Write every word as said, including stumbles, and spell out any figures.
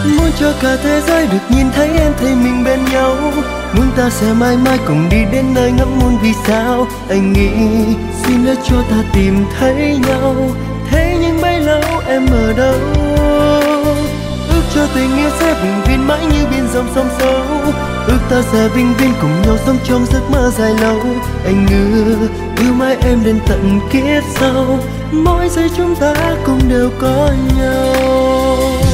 Muốn cho cả thế giới được nhìn thấy em thấy mình bên nhau, muốn ta sẽ mãi mãi cùng đi đến nơi ngắm muôn vì sao. Anh nghĩ xin hãy cho ta tìm thấy nhau, thế nhưng bấy lâu em ở đâu? Ước cho tình yêu sẽ bình viên mãi như biển dòng sông sâu, ước ta sẽ vinh viên cùng nhau sống trong giấc mơ dài lâu. Anh hứa yêu mãi em đến tận kiếp sau, mỗi giây chúng ta cùng đều có nhau.